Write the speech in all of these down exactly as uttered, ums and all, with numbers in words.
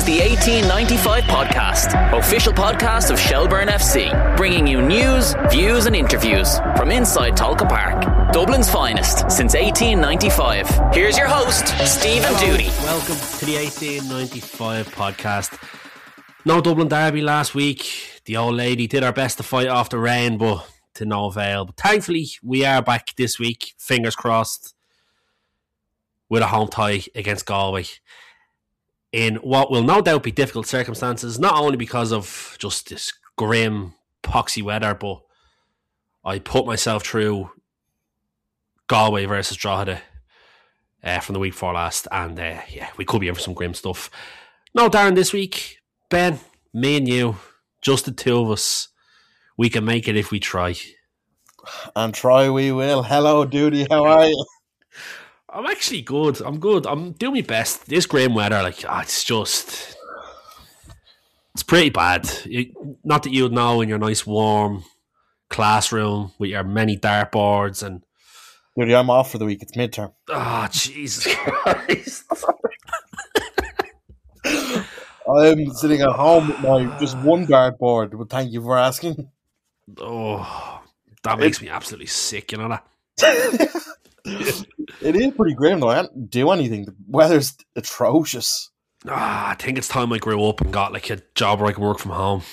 is the eighteen ninety-five podcast, official podcast of Shelburne F C, bringing you news, views and interviews from inside Tolka Park. Dublin's finest since eighteen ninety-five. Here's your host, Stephen Doody. Welcome to the eighteen ninety-five podcast. No Dublin derby last week. The old lady did her best to fight off the rain, but to no avail. But thankfully, we are back this week, fingers crossed, with a home tie against Galway in what will no doubt be difficult circumstances, not only because of just this grim, poxy weather, but I put myself through Galway versus Drogheda uh, from the week before last, and uh, yeah, we could be in for some grim stuff. No Darren this week. Ben, me and you, just the two of us. We can make it if we try. And try we will. Hello, Doody. How are you? I'm actually good. I'm good. I'm doing my best. This grim weather, like, oh, it's just... It's pretty bad. You, not that you'd know in your nice warm classroom with your many dartboards and... Doody, I'm off for the week. It's midterm. Oh, Jesus Christ. I'm sitting at home with my just one dartboard, but thank you for asking. Oh, that makes me absolutely sick, you know that? It is pretty grim, though. I can't do anything. The weather's atrocious. Ah, I think it's time I grew up and got like a job where I can work from home.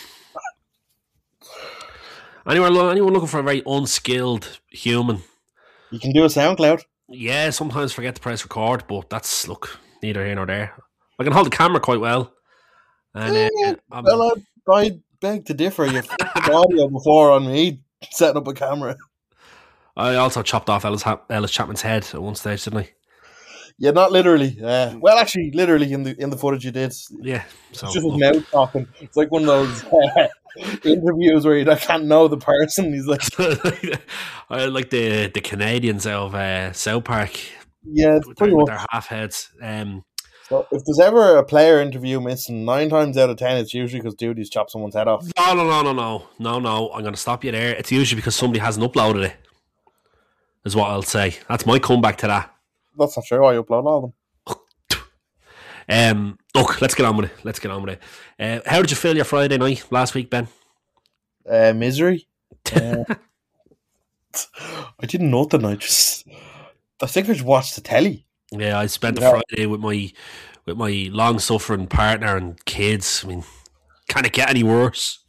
Anyone, anyone looking for a very unskilled human? You can do a SoundCloud. Yeah, sometimes forget to press record, but that's, look, neither here nor there. I can hold the camera quite well. And uh, um, well, I, I beg to differ. You've put audio before on me setting up a camera. I also chopped off Ellis, Ellis Chapman's head at one stage, didn't I? Yeah, not literally. Uh, well, actually, literally in the in the footage you did. Yeah, so it's just his mouth talking. It's like one of those uh, interviews where you can't know the person. He's like, I like the the Canadians out of uh, South Park. Yeah, it's with, pretty their, much. with their half heads. Um, so if there's ever a player interview missing, nine times out of ten, it's usually because Doody's chopped someone's head off. No, no, no, no, no, no, no. I'm going to stop you there. It's usually because somebody hasn't uploaded it. Is what I'll say. That's my comeback to that. That's not true. I upload all of them. um, look, let's get on with it. Let's get on with it. Uh, how did you feel your Friday night last week, Ben? Uh, misery. Uh, I didn't know nothing. I just, I think I just watched the telly. Yeah, I spent the yeah. Friday with my with my long suffering partner and kids. I mean, can it get any worse?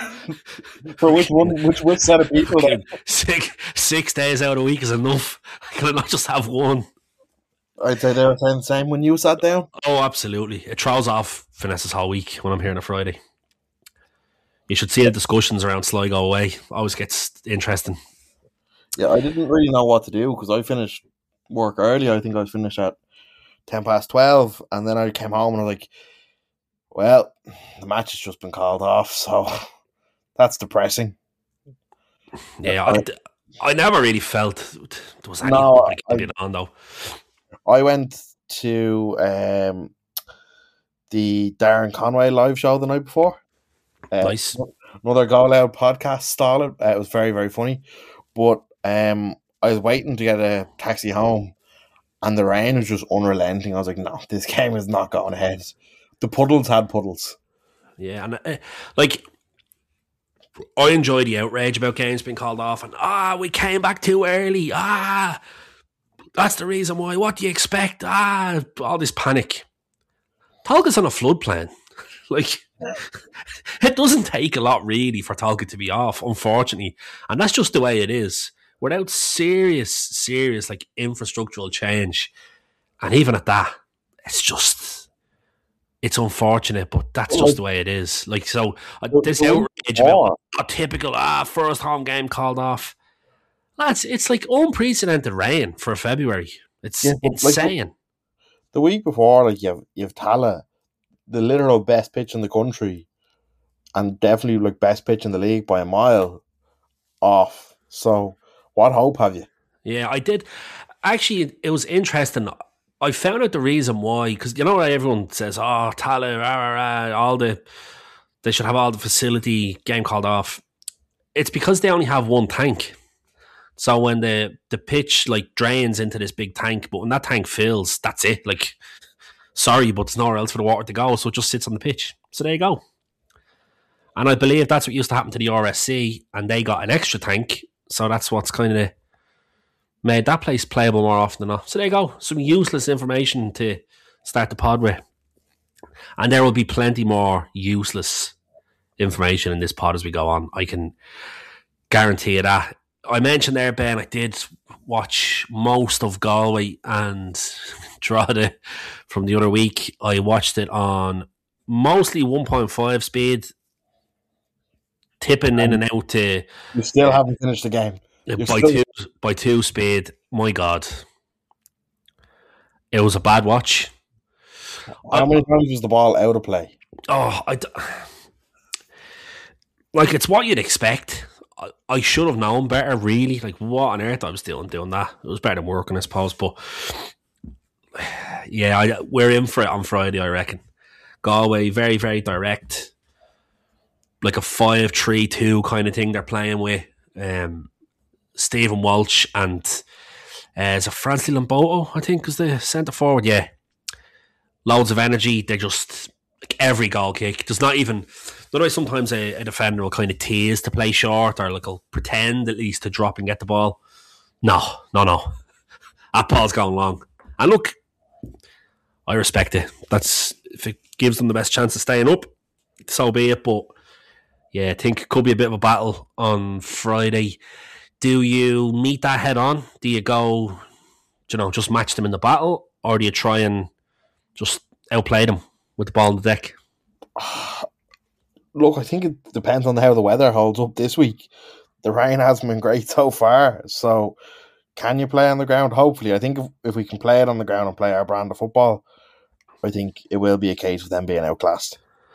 For which one? Which which set of people? Six six days out of a week is enough. Can I not just have one? I'd say they were saying the same when you sat down. Oh, absolutely. It throws off Vanessa's whole week when I'm here on a Friday. You should see the discussions around Sligo away. Always gets interesting. Yeah, I didn't really know what to do because I finished work early. I think I finished at ten past twelve, and then I came home and I was like, well, the match has just been called off, so that's depressing. Yeah, I, I never really felt there was any no, getting on though. I went to um, the Darren Conway live show the night before. Uh, nice. Another Go Loud podcast style. Uh, it was very, very funny. But um, I was waiting to get a taxi home, and the rain was just unrelenting. I was like, no, this game is not going ahead. The puddles had puddles. Yeah, and uh, like, I enjoy the outrage about games being called off, and ah, we came back too early. Ah, that's the reason why. What do you expect? Ah, all this panic. Tolka's on a floodplain. Like, it doesn't take a lot really for Tolka to be off, unfortunately, and that's just the way it is. Without serious, serious like infrastructural change, and even at that, it's just. It's unfortunate, but that's just the way it is. Like, so, uh, this outrage about a typical ah, first home game called off. Lads, it's like unprecedented rain for February. It's yeah, insane. Like, the week before, like, you have, you have Tala, the literal best pitch in the country, and definitely, like, best pitch in the league by a mile off. So, what hope have you? Yeah, I did. Actually, it was interesting. I found out the reason why, because you know what everyone says, oh, Tala, rah, rah, rah, all the, they should have all the facility, game called off. It's because they only have one tank. So when the, the pitch like drains into this big tank, but when that tank fills, that's it. Like, sorry, but there's nowhere else for the water to go, so it just sits on the pitch. So there you go. And I believe that's what used to happen to the R S C, and they got an extra tank, so that's what's kind of made that place playable more often than not. So there you go. Some useless information to start the pod with. And there will be plenty more useless information in this pod as we go on. I can guarantee you that. I mentioned there, Ben, I did watch most of Galway and Drogheda from the other week. I watched it on mostly one point five speed, tipping in and out to... You still haven't finished the game. By still... two, by two speed. My God. It was a bad watch. How many times was the ball out of play? Oh, I... Like, it's what you'd expect. I, I should have known better, really. Like, what on earth I was doing doing that? It was better than working, I suppose. But, yeah, I, we're in for it on Friday, I reckon. Galway, very, very direct. Like a five three two kind of thing they're playing with. Um, Stephen Walsh and uh, is it Francis Lamboto, I think, is the centre forward. Yeah. Loads of energy. They just, like every goal kick. There's not even, not always sometimes a, a defender will kind of tease to play short or like will pretend at least to drop and get the ball. No, no, no. That ball's going long. And look, I respect it. That's, if it gives them the best chance of staying up, so be it. But yeah, I think it could be a bit of a battle on Friday. Do you meet that head on? Do you go, you know, just match them in the battle? Or do you try and just outplay them with the ball on the deck? Look, I think it depends on how the weather holds up this week. The rain hasn't been great so far. So can you play on the ground? Hopefully. I think if, if we can play it on the ground and play our brand of football, I think it will be a case of them being outclassed.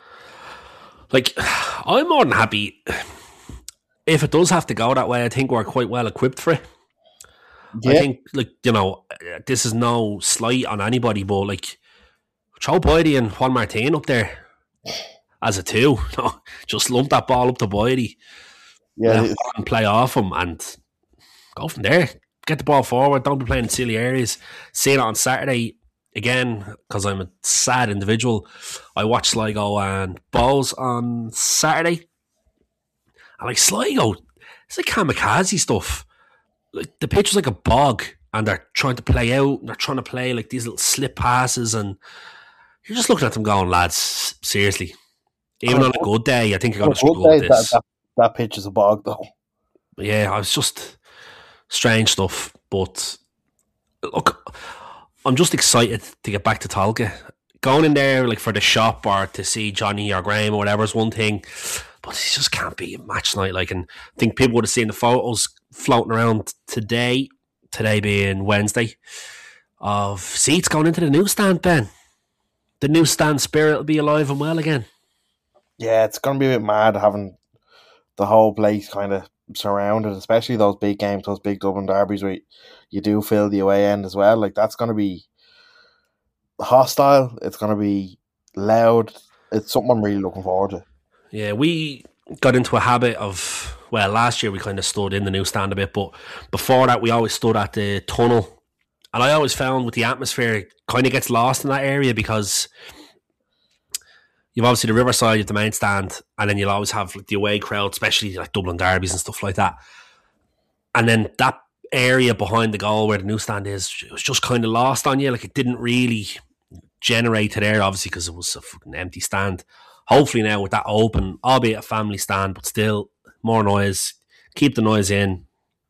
Like, I'm more than happy. If it does have to go that way, I think we're quite well equipped for it. Yeah. I think, like, you know, this is no slight on anybody, but, like, throw Boydie and Juan Martin up there as a two. No, just lump that ball up to Boydie. Yeah. And play off him and go from there. Get the ball forward. Don't be playing in silly areas. Seeing it on Saturday, again, because I'm a sad individual, I watched Sligo and Bowes on Saturday. And like Sligo, it's like kamikaze stuff. Like the pitch was like a bog, and they're trying to play out, and they're trying to play like these little slip passes, and you're just looking at them going, lads, seriously. Even on a good day, I think you're going to struggle with this. That, that, that pitch is a bog, though. Yeah, I was just strange stuff. But look, I'm just excited to get back to Tolka. Going in there like for the shop or to see Johnny or Graham or whatever is one thing. But it just can't be a match night. Like, and I think people would have seen the photos floating around today, today being Wednesday, of seats going into the newsstand, Ben. The newsstand spirit will be alive and well again. Yeah, it's going to be a bit mad having the whole place kind of surrounded, especially those big games, those big Dublin derbies where you do fill the away end as well. Like, that's going to be hostile. It's going to be loud. It's something I'm really looking forward to. Yeah, we got into a habit of, well, last year we kind of stood in the newsstand a bit, but before that we always stood at the tunnel. And I always found with the atmosphere, it kind of gets lost in that area because you've obviously the Riverside, you have the main stand, and then you'll always have like the away crowd, especially like Dublin derbies and stuff like that. And then that area behind the goal where the newsstand is, it was just kind of lost on you. Like, it didn't really generate to there, obviously, because it was a fucking empty stand. Hopefully now with that open, albeit a family stand, but still more noise, keep the noise in,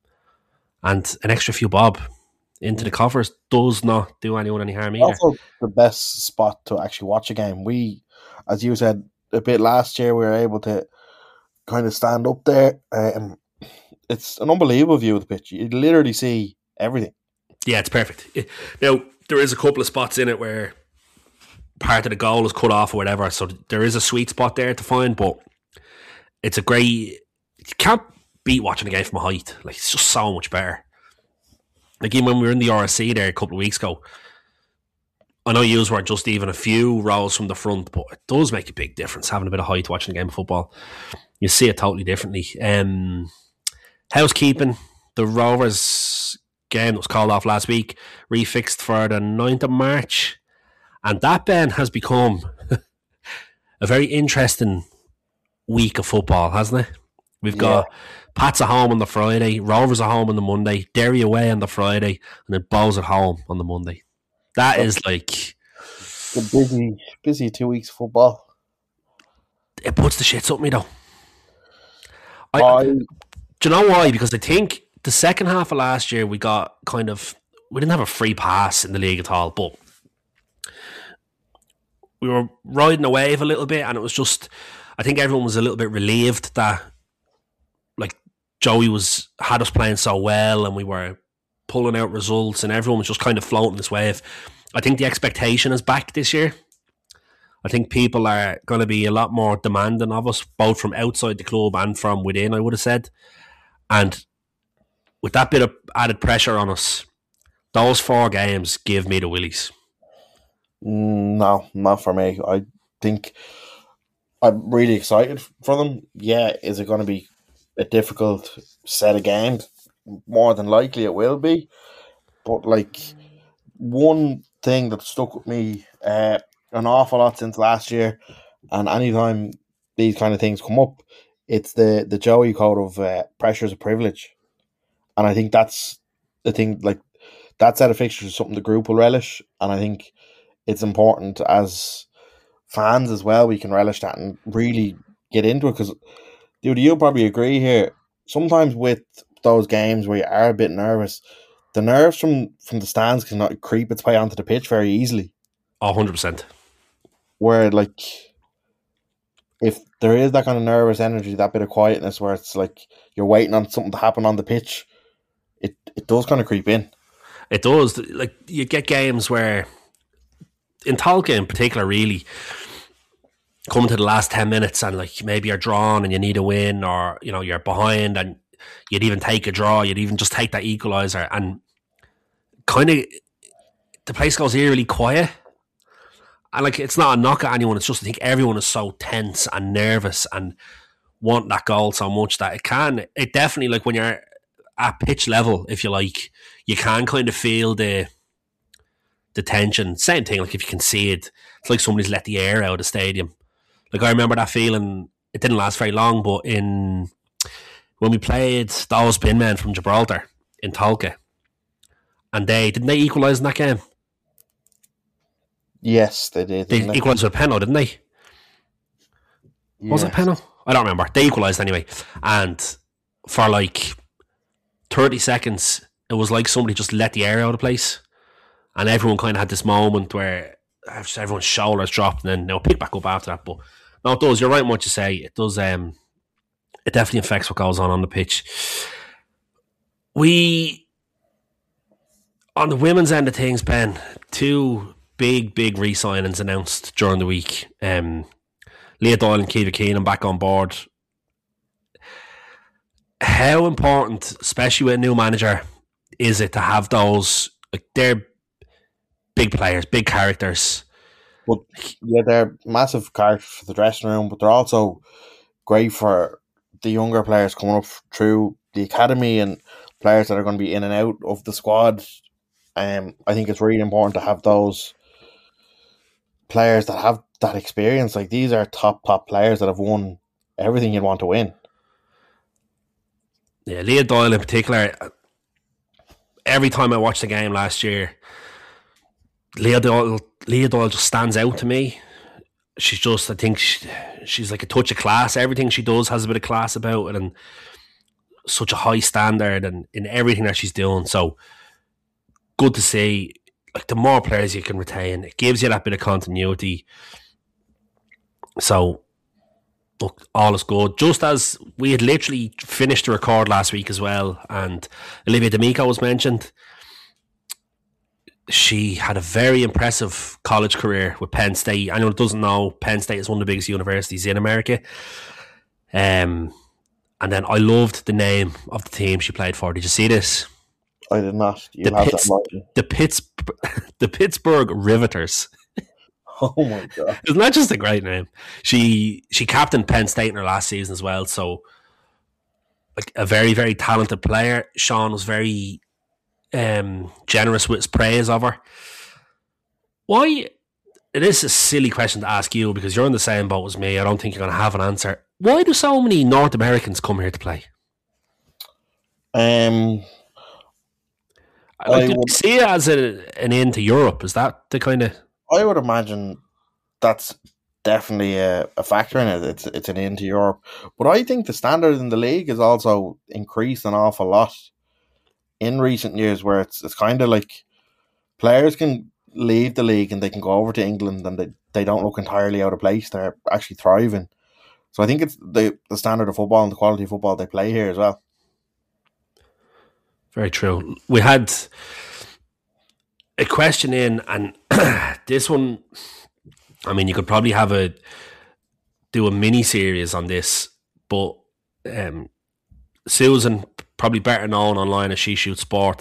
and an extra few bob into the coffers does not do anyone any harm either. Also the best spot to actually watch a game. We, as you said, a bit last year, we were able to kind of stand up there. Um, it's an unbelievable view of the pitch. You literally see everything. Yeah, it's perfect. Now, there is a couple of spots in it where part of the goal is cut off or whatever, so there is a sweet spot there to find, but it's a great, you can't beat watching a game from a height. Like, it's just so much better. Like, even when we were in the R S C there a couple of weeks ago, I know you were just even a few rows from the front, but it does make a big difference having a bit of height watching a game of football. You see it totally differently. Um, housekeeping, the Rovers game that was called off last week, refixed for the ninth of March. And that, Ben, has become a very interesting week of football, hasn't it? We've got yeah. Pats at home on the Friday, Rovers at home on the Monday, Derry away on the Friday, and then Bows at home on the Monday. That That's is like a busy, busy two weeks of football. It puts the shits up me though. I, I, do you know why? Because I think the second half of last year we got kind of we didn't have a free pass in the league at all, but we were riding a wave a little bit, and it was just I think everyone was a little bit relieved that like Joey was had us playing so well, and we were pulling out results, and everyone was just kind of floating this wave. I think the expectation is back this year. I think people are going to be a lot more demanding of us, both from outside the club and from within, I would have said. And with that bit of added pressure on us, those four games give me the willies. No, not for me. I think I'm really excited for them. Yeah, is it going to be a difficult set of games? More than likely it will be. But like one thing that stuck with me uh, an awful lot since last year, and anytime these kind of things come up, it's the, the Joey code of uh, pressure is a privilege. And I think that's the thing, like that set of fixtures is something the group will relish, and I think it's important as fans as well, we can relish that and really get into it, because dude, you'll probably agree here, sometimes with those games where you are a bit nervous, the nerves from, from the stands can creep its way onto the pitch very easily. Oh, one hundred percent. Where, like, if there is that kind of nervous energy, that bit of quietness where it's like you're waiting on something to happen on the pitch, it, it does kind of creep in. It does. Like, you get games where, in Tolka in particular, really, coming to the last ten minutes and, like, maybe you're drawn and you need a win, or, you know, you're behind and you'd even take a draw, you'd even just take that equaliser, and kind of the place goes eerily quiet. And like, it's not a knock at anyone, it's just I think everyone is so tense and nervous and want that goal so much that it can, it definitely, like when you're at pitch level, if you like, you can kind of feel the the tension. Same thing, like if you can see it, it's like somebody's let the air out of the stadium. Like I remember that feeling, it didn't last very long, but in when we played those bin men from Gibraltar in Tolka, and they didn't they equalise in that game? Yes, they did. They equalised with a penalty, didn't they? Yes. Was it a penalty? I don't remember. They equalised anyway. And for like thirty seconds, it was like somebody just let the air out of the place. And everyone kind of had this moment where everyone's shoulders dropped, and then they'll pick back up after that. But no, it does. You're right in what you say. It does. Um, it definitely affects what goes on on the pitch. We, on the women's end of things, Ben, two big, big re-signings announced during the week. Um, Leah Doyle and Kiva Keenan back on board. How important, especially with a new manager, is it to have those, like, they're big players, big characters. But yeah, they're massive characters for the dressing room, but they're also great for the younger players coming up through the academy and players that are going to be in and out of the squad. Um, I think it's really important to have those players that have that experience. Like, these are top, top players that have won everything you'd want to win. Yeah, Leah Doyle in particular, every time I watched the game last year, Leah Doyle, Leah Doyle just stands out to me. She's just, I think she, she's like a touch of class. Everything she does has a bit of class about it, and such a high standard and in everything that she's doing. So good to see. Like, the more players you can retain, it gives you that bit of continuity. So look, all is good. Just as we had literally finished the record last week as well, and Olivia D'Amico was mentioned. She had a very impressive college career with Penn State. Anyone who doesn't know, Penn State is one of the biggest universities in America. Um, and then I loved the name of the team she played for. Did you see this? I did not. You the, have Pitts, that the, Pitts, the Pittsburgh Riveters. Oh my God. Isn't that just a great name? She she captained Penn State in her last season as well. So, like, a very, very talented player. Sean was very um, generous with his praise of her. Why, it is a silly question to ask you because you're in the same boat as me. I don't think you're going to have an answer. Why do so many North Americans come here to play? Um, Like, I do you would, see it as a, an end to Europe? Is that the kind of... I would imagine that's definitely a, a factor in it. It's it's an into Europe, but I think the standard in the league has also increased an awful lot in recent years, where it's it's kind of like players can leave the league and they can go over to England and they, they don't look entirely out of place. They're actually thriving. So I think it's the the standard of football and the quality of football they play here as well. Very true. We had a question in, and this one, I mean, you could probably have a do a mini series on this, but um, Susan, probably better known online as She Shoots Sport,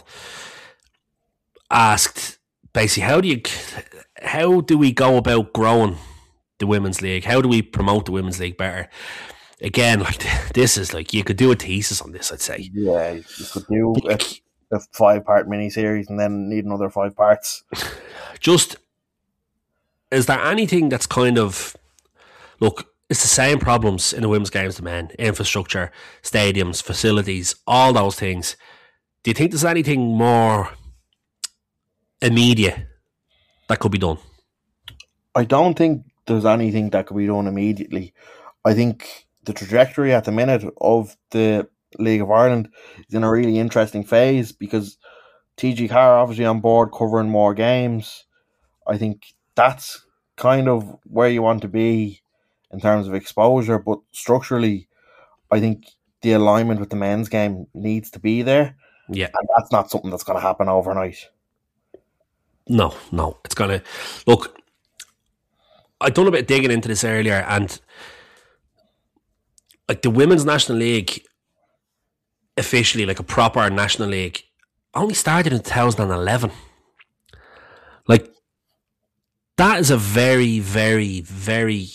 asked basically, how do you, how do we go about growing the women's league? How do we promote the women's league better? Again, like this is like you could do a thesis on this. I'd say, yeah, you could do a, a five part mini series and then need another five parts. Just, is there anything that's kind of, look, it's the same problems in the women's games, the men, infrastructure, stadiums, facilities, all those things. Do you think there's anything more immediate that could be done? I don't think there's anything that could be done immediately. I think the trajectory at the minute of the League of Ireland is in a really interesting phase because T G Carr obviously on board covering more games. I think that's kind of where you want to be in terms of exposure, but structurally I think the alignment with the men's game needs to be there. Yeah. And that's not something that's going to happen overnight. No, no. It's going to... Look, I've done a bit of digging into this earlier, and like the Women's National League, officially like a proper national league, only started in two thousand eleven. Like, that is a very, very, very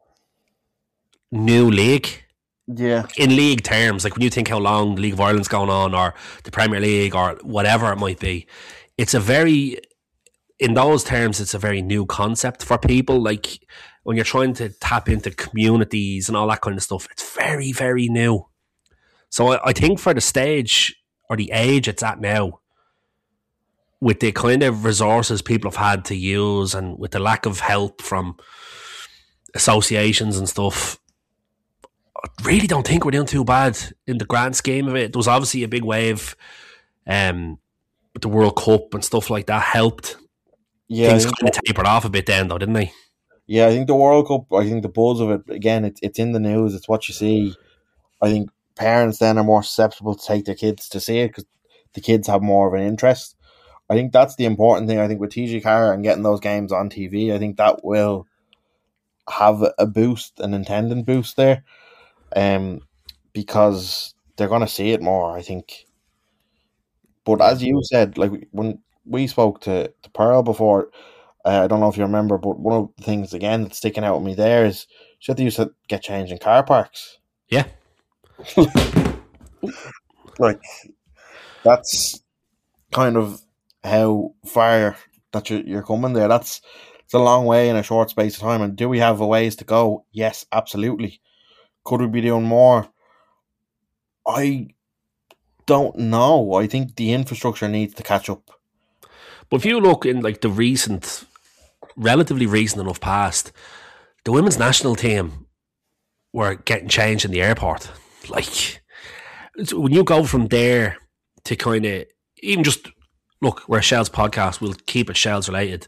new league. Yeah. In league terms, like when you think how long the League of Ireland's going on, or the Premier League, or whatever it might be, it's a very, in those terms, it's a very new concept for people. Like when you're trying to tap into communities and all that kind of stuff, it's very, very new. So I, I think for the stage or the age it's at now, with the kind of resources people have had to use and with the lack of help from associations and stuff, I really don't think we're doing too bad in the grand scheme of it. There was obviously a big wave um, with the World Cup and stuff like that helped. Yeah, Things kind of tapered off a bit then though, didn't they? Yeah, I think the World Cup, I think the buzz of it, again, it's it's in the news, it's what you see. I think parents then are more susceptible to take their kids to see it because the kids have more of an interest. I think that's the important thing. I think with T G Carr and getting those games on T V, I think that will have a boost, an intended boost there, um, because they're going to see it more, I think. But as you said, like when we spoke to, to Pearl before, uh, I don't know if you remember, but one of the things, again, that's sticking out with me there is she had to used to get changed in car parks. Yeah. Like, that's kind of how far that you're, you're coming there. That's it's a long way in a short space of time. And do we have a ways to go? Yes, absolutely. Could we be doing more? I don't know. I think the infrastructure needs to catch up. But if you look in like the recent, relatively recent enough past, the women's national team were getting changed in the airport. Like, when you go from there to kind of, even just, look, we're a Shells podcast, we'll keep it Shells related.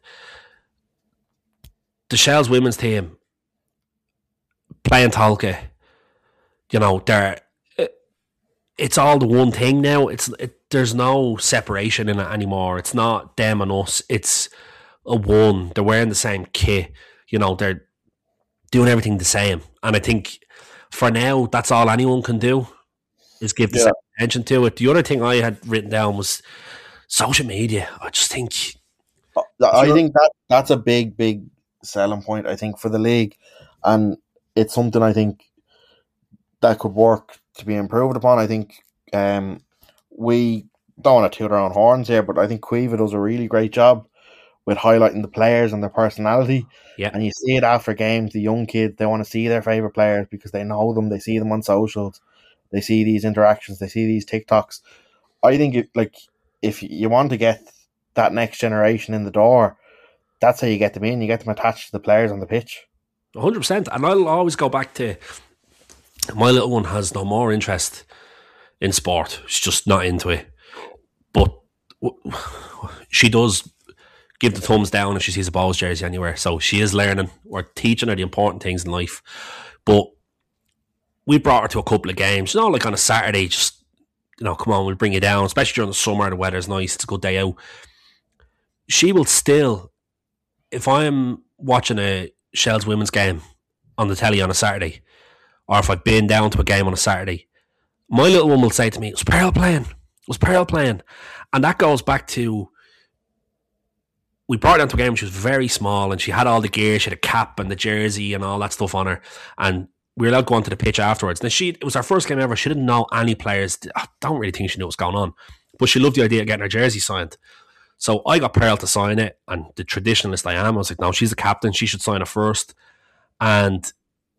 The Shells women's team playing Tolka, you know, they're, it's all the one thing now. It's it, there's no separation in it anymore. It's not them and us. It's a one. They're wearing the same kit. You know, they're doing everything the same. And I think for now, that's all anyone can do is give the Yeah. same attention to it. The other thing I had written down was social media. I just think, I think that that's a big, big selling point, I think, for the league. And it's something I think that could work to be improved upon. I think um, we don't want to toot our own horns here, but I think Quiva does a really great job with highlighting the players and their personality. Yeah. And you see it after games, the young kids, they want to see their favourite players because they know them, they see them on socials, they see these interactions, they see these TikToks. I think it, like if you want to get that next generation in the door, that's how you get them in. You get them attached to the players on the pitch. one hundred percent. And I'll always go back to my little one has no more interest in sport. She's just not into it. But she does give the thumbs down if she sees a Bows jersey anywhere. So she is learning. We're teaching her the important things in life. But we brought her to a couple of games, you know, like on a Saturday, just, you know, come on, we'll bring you down, especially during the summer, the weather's nice, it's a good day out. She will still, if I'm watching a Shells women's game on the telly on a Saturday, or if I've been down to a game on a Saturday, my little one will say to me, was Pearl playing? Was Pearl playing? And that goes back to, we brought her down to a game, she was very small, and she had all the gear, she had a cap and the jersey and all that stuff on her, and we were allowed to go onto the pitch afterwards. Now, she, it was her first game ever, she didn't know any players, I don't really think she knew what was going on, but she loved the idea of getting her jersey signed. So I got Pearl to sign it, and the traditionalist I am, I was like, no, she's the captain, she should sign it first. And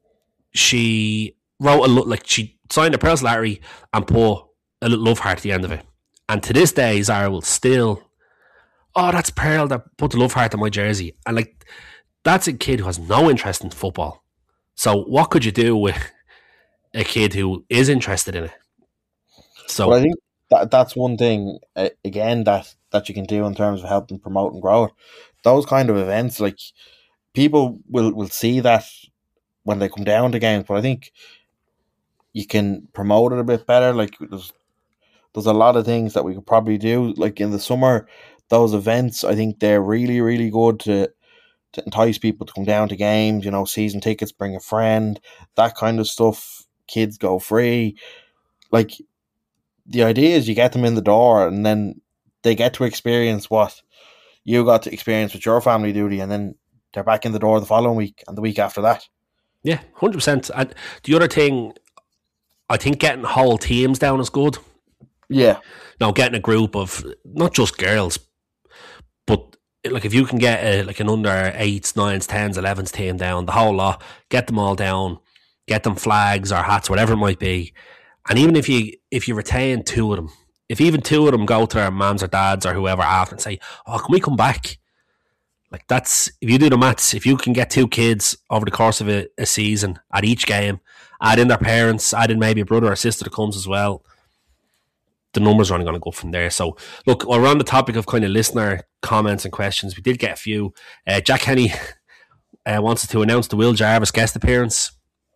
she wrote a like she signed a Pearl's lottery and put a little love heart at the end of it. And to this day, Zara will still, oh, that's Pearl that put the love heart on my jersey. And like, that's a kid who has no interest in football. So what could you do with a kid who is interested in it? So well, I think that that's one thing uh, again that that you can do in terms of helping promote and grow it. Those kind of events, like people will, will see that when they come down to games, but I think you can promote it a bit better. Like there's there's a lot of things that we could probably do. Like in the summer, those events, I think they're really, really good to to entice people to come down to games, you know, season tickets, bring a friend, that kind of stuff. Kids go free. Like the idea is you get them in the door and then they get to experience what you got to experience with your family duty, and then they're back in the door the following week and the week after that. Yeah, one hundred percent. And the other thing, I think getting whole teams down is good. Yeah. Now, getting a group of not just girls, but like if you can get a, like an under eights, nines, tens, elevens team down, the whole lot, get them all down, get them flags or hats, whatever it might be. And even if you if you retain two of them, if even two of them go to their mums or dads or whoever after and say, oh, can we come back? Like that's, if you do the maths, if you can get two kids over the course of a, a season at each game, add in their parents, add in maybe a brother or sister that comes as well, the numbers are only going to go from there. So look, we're on the topic of kind of listener comments and questions. We did get a few. Uh, Jack Henny uh, wants us to announce the Will Jarvis guest appearance.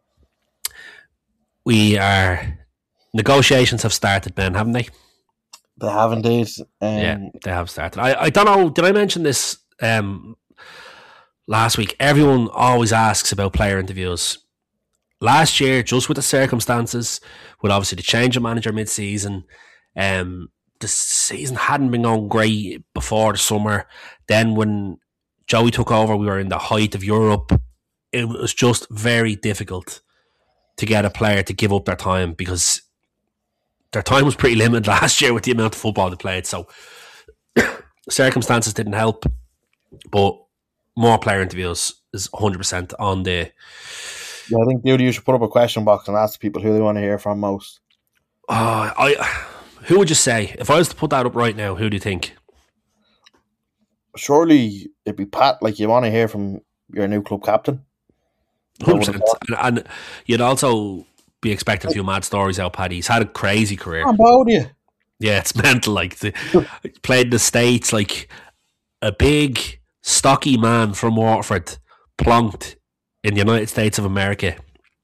We are, negotiations have started, Ben, haven't they? They have indeed. Um, yeah, they have started. I, I don't know, did I mention this um, last week? Everyone always asks about player interviews. Last year, just with the circumstances, with obviously the change of manager mid-season, um, the season hadn't been going great before the summer. Then when Joey took over, we were in the height of Europe. It was just very difficult to get a player to give up their time because their time was pretty limited last year with the amount of football they played. So circumstances didn't help, but more player interviews is one hundred percent on the... Yeah, I think, dude, you should put up a question box and ask people who they want to hear from most. Uh, I, who would you say? If I was to put that up right now, who do you think? Surely it'd be Pat. Like, you want to hear from your new club captain. one hundred percent. And, and you'd also be expecting a few mad stories out, Paddy. He's had a crazy career. How about you? Yeah, it's mental. Like, the, played in the States, like a big, stocky man from Waterford, plonked in the United States of America.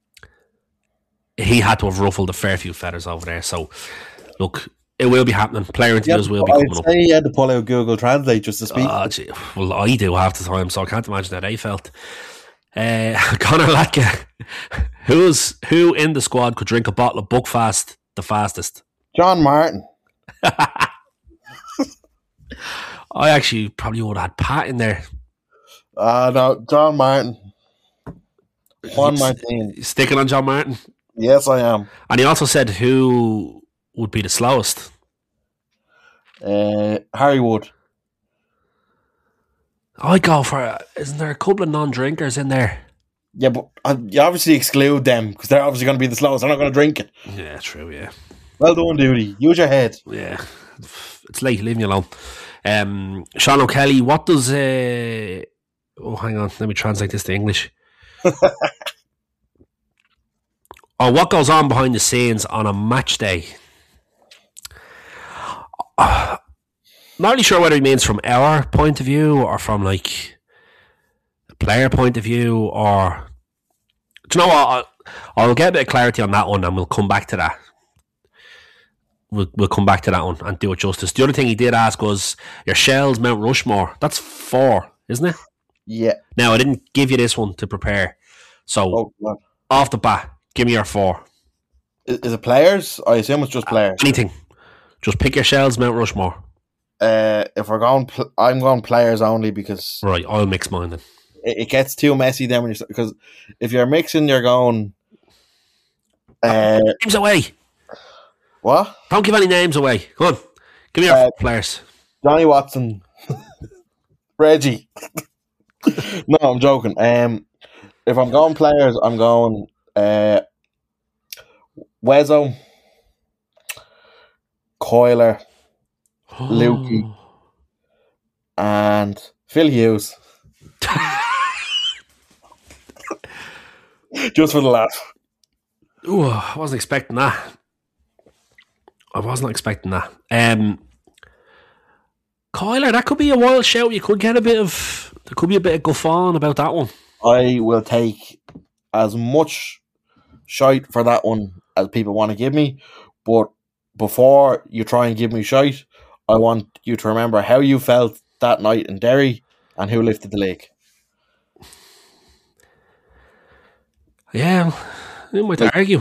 He had to have ruffled a fair few feathers over there. So, look, it will be happening. Player interviews yeah, will be coming I'd up. say he had to pull out Google Translate just to speak. Oh, gee, well, I do half the time, so I can't imagine how they felt. Uh, Conor Latka, who's who in the squad could drink a bottle of Buckfast the fastest? John Martin. I actually probably would have had Pat in there. Uh, no, John Martin. Juan Martin. Sticking on John Martin? Yes, I am. And he also said who would be the slowest. Uh, Harry Wood. I'd go for, isn't there a couple of non-drinkers in there? Yeah, but uh, you obviously exclude them because they're obviously going to be the slowest. They're not going to drink it. Yeah, true, yeah. Well done, Duty. Use your head. Yeah. It's late, leave me alone. Um, Sean O'Kelly, what does... Uh, oh, hang on, let me translate this to English. Oh, what goes on behind the scenes on a match day? Uh, not really sure what he means from our point of view or from like a player point of view, or do you know what? I'll, I'll get a bit of clarity on that one, and we'll come back to that. We'll we'll come back to that one and do it justice. The other thing he did ask was your Shells Mount Rushmore. That's four, isn't it? Yeah. Now I didn't give you this one to prepare, so Oh, off the bat, give me your four. Is, is it players? I assume it's just players. Uh, anything. Just pick your Shells Mount Rushmore. Uh, if we're going, pl- I'm going players only because right. I'll mix mine then. It, it gets too messy then when you because if you're mixing, you're going. Uh, names away. What? Don't give any names away. Come on, give me your uh, players. Johnny Watson, Reggie. No, I'm joking. Um, if I'm going players, I'm going uh, Wezzo, Coiler, Lukey, and Phil Hughes. Just for the laugh. Ooh, I wasn't expecting that. I wasn't expecting that. Um, Coiler, that could be a wild shout. You could get a bit of, there could be a bit of guff on about that one. I will take as much shite for that one as people want to give me, but before you try and give me shite, I want you to remember how you felt that night in Derry and who lifted the league. Yeah, I might like, argue.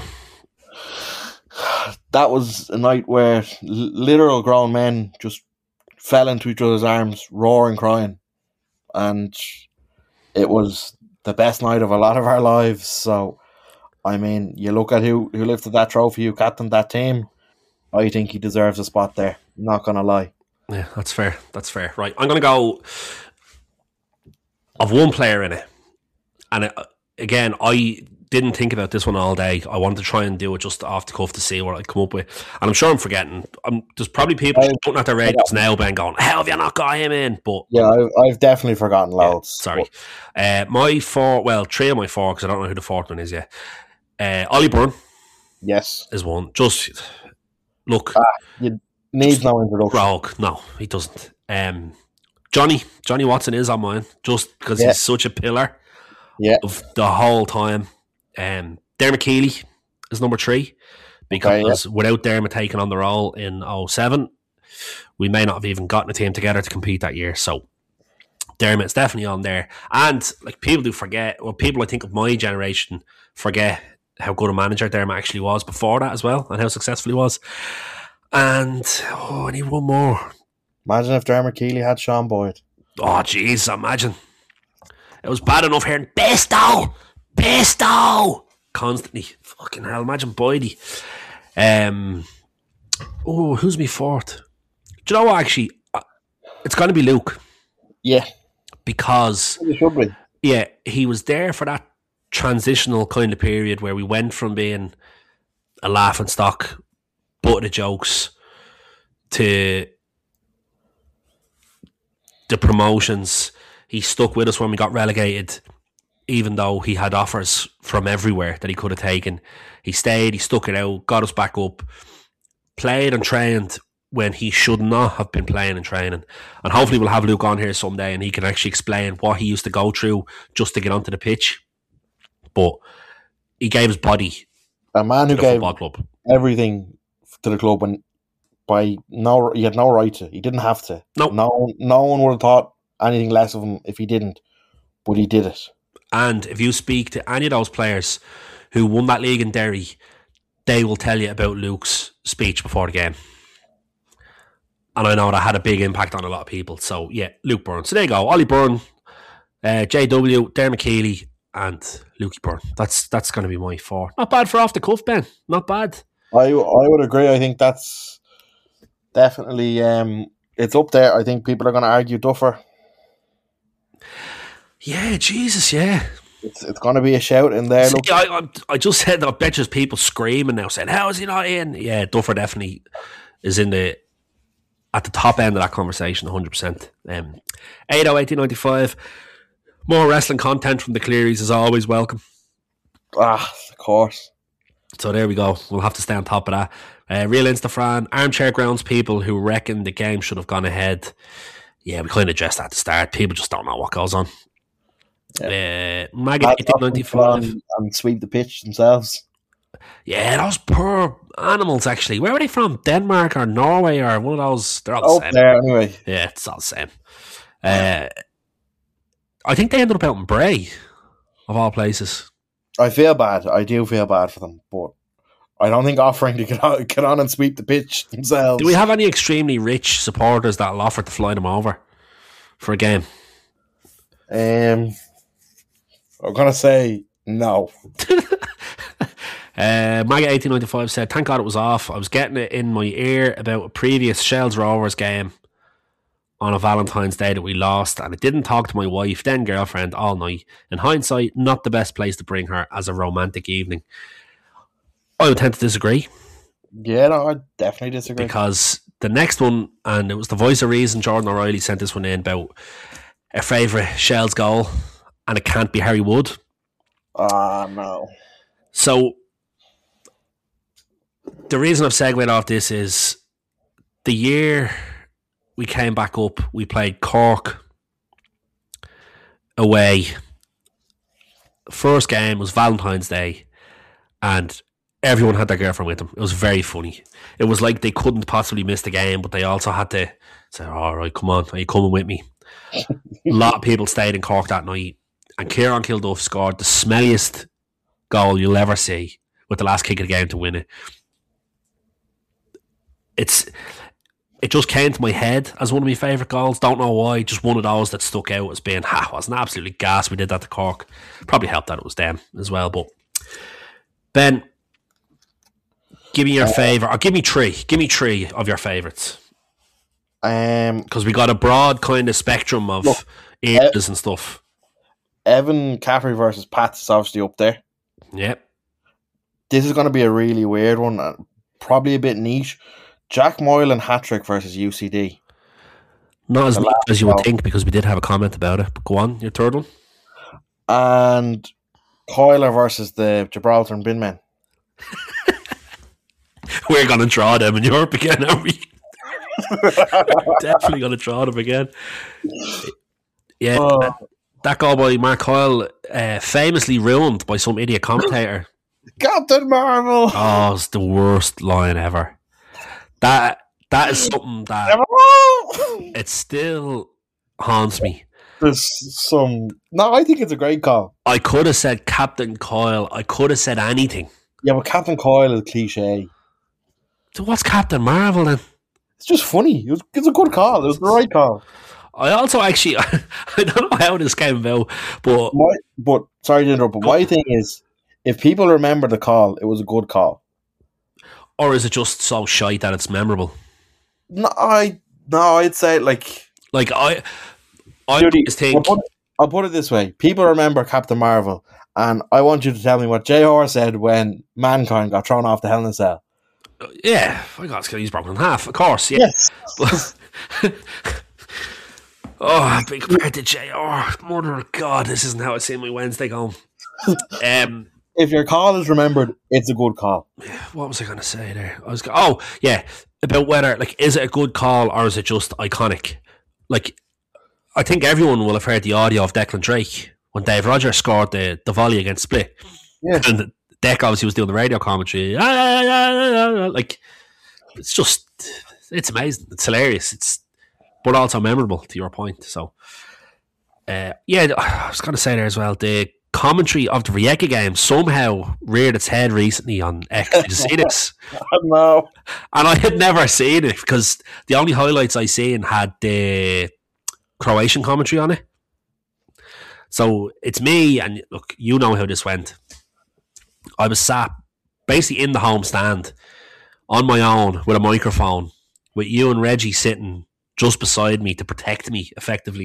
That was a night where literal grown men just fell into each other's arms, roaring, crying. And it was the best night of a lot of our lives. So, I mean, you look at who, who lifted that trophy, who captained that team. I think he deserves a spot there. I'm not going to lie. Yeah, that's fair. That's fair. Right, I'm going to go... I've one player in it. And it, again, I didn't think about this one all day. I wanted to try and do it just off the cuff to see what I'd come up with. And I'm sure I'm forgetting. I'm, there's probably people shouting at their radios now, Ben, going, how have you not got him in? But yeah, I've, I've definitely forgotten loads. Yeah, sorry. Uh, my four, well, three of my four, because I don't know who the fourth one is yet. Uh, Ollie Byrne. Yes. Is one. Just, look. Ah, you need no introduction. Rogue. No, he doesn't. Um, Johnny. Johnny Watson is on mine, just because yeah. he's such a pillar yeah. of the whole time. Um, Dermot Keely is number three, because okay, yeah. without Dermot taking on the role in oh seven, we may not have even gotten a team together to compete that year. So Dermot's definitely on there. And like people do forget, well, people I think of my generation forget how good a manager Dermot actually was before that as well, and how successful he was. And oh, I need one more. Imagine if Dermot Keely had Sean Boyd. Oh, jeez, imagine. It was bad enough hearing Besto, Besto constantly. Fucking hell, imagine Boydie. Um, oh, who's me fourth? Do you know what? Actually, it's going to be Luke. Yeah, because it should be. Yeah, he was there for that transitional kind of period where we went from being a laughing stock, butt of jokes, to the promotions. He stuck with us when we got relegated, even though he had offers from everywhere that he could have taken. He stayed, he stuck it out, got us back up, played and trained when he should not have been playing and training. And hopefully we'll have Luke on here someday and he can actually explain what he used to go through just to get onto the pitch. But he gave his body. A man who gave club. everything to the club, and by no, he had no right to. He didn't have to. Nope. No, no one would have thought anything less of him if he didn't, but he did it. And if you speak to any of those players who won that league in Derry, they will tell you about Luke's speech before the game. And I know that had a big impact on a lot of people. So yeah, Luke Byrne. So there you go. Ollie Byrne, uh, J W, Dermot Keely, and Lukey Byrne. That's that's going to be my four. Not bad for off the cuff, Ben. Not bad. I I would agree. I think that's definitely um, it's up there. I think people are going to argue Duffer. Yeah, Jesus, yeah. It's, it's going to be a shout in there. See, Look, I, I, I just said that I bet there's people screaming now saying, how is he not in? Yeah, Duffer definitely is in the at the top end of that conversation, one hundred percent. Um, eight oh eighteen ninety-five. More wrestling content from the Clearys is always welcome. ah, of course. So there we go. We'll have to stay on top of that. Uh, Real Instafran, armchair grounds people who reckon the game should have gone ahead. Yeah, we kind of addressed that at the start. People just don't know what goes on. Yeah. Uh, Maggot eighteen ninety-five. And, and sweep the pitch themselves. Yeah, those poor animals, actually. Where are they from? Denmark or Norway or one of those? They're all the Oh, same. there anyway. Yeah, it's all the same. Uh, I think they ended up out in Bray, of all places. I feel bad. I do feel bad for them, but I don't think offering to get on, get on and sweep the pitch themselves. Do we have any extremely rich supporters that'll offer to fly them over for a game? Um, I'm gonna say no. uh, Maggot eighteen ninety-five said, "Thank God it was off. I was getting it in my ear about a previous Shells Rovers game on a Valentine's Day that we lost, and I didn't talk to my wife, then girlfriend, all night. In hindsight, not the best place to bring her as a romantic evening." I would tend to disagree. Yeah, no, I definitely disagree. Because the next one, and it was the voice of reason, Jordan O'Reilly sent this one in about a favourite Shells goal, and it can't be Harry Wood. Ah, uh, no. So the reason I've segued off this is the year we came back up, we played Cork away. First game was Valentine's Day, and everyone had their girlfriend with them. It was very funny. It was like they couldn't possibly miss the game, but they also had to say, all right, come on, are you coming with me? A lot of people stayed in Cork that night, and Kieran Kilduff scored the smelliest goal you'll ever see with the last kick of the game to win it. It's It just came to my head as one of my favourite goals. Don't know why, just one of those that stuck out as being, ha, wasn't absolutely gas. We did that to Cork. Probably helped that it was them as well. But Ben, give me your favourite, or give me three. Give me three of your favourites. Um, Because we got a broad kind of spectrum of look, ages uh, and stuff. Evan Caffrey versus Pats is obviously up there. Yep. This is going to be a really weird one, uh, probably a bit niche. Jack Moylan hat-trick versus U C D. Not as The neat last as you would goal. think, because we did have a comment about it. But go on, your third one. And Coiler versus the Gibraltar and Binmen. We're going to draw them in Europe again, are we? Definitely going to draw them again. Yeah, Oh. that, that goal by Mark Coyle, uh, famously ruined by some idiot commentator. Captain Marvel! Oh, it's the worst line ever. That That is something that it still haunts me. There's some... No, I think it's a great call. I could have said Captain Coyle. I could have said anything. Yeah, but Captain Coyle is cliche. So what's Captain Marvel then? It's just funny. It was, it's a good call. It was the right call. I also actually, I don't know how this came about, but... My, but, sorry to interrupt, but my thing is, if people remember the call, it was a good call. Or is it just so shite that it's memorable? No, I, no I'd say, like... Like, I... I Judy, just think... I'll put, it, I'll put it this way. People remember Captain Marvel, and I want you to tell me what J R said when Mankind got thrown off the Hell in a Cell. Yeah, my God, he's broken in half, of course. Yeah. Yes. Oh, big compared to J R. Mother of God, this isn't how I see my Wednesday going. Um, If your call is remembered, it's a good call. what was I going to say there? I was go- oh yeah, about whether like is it a good call or is it just iconic? Like, I think everyone will have heard the audio of Declan Drake when Dave Rogers scored the, the volley against Split. Yeah. And Deck obviously was doing the radio commentary. Like, it's just, it's amazing. It's hilarious. It's, but also memorable, to your point. So, uh, yeah, I was going to say there as well, the commentary of the Rijeka game somehow reared its head recently on X. Did you see this? No. And I had never seen it because the only highlights I seen had the Croatian commentary on it. So it's me, and look, you know how this went. I was sat basically in the home stand on my own with a microphone with you and Reggie sitting just beside me to protect me effectively.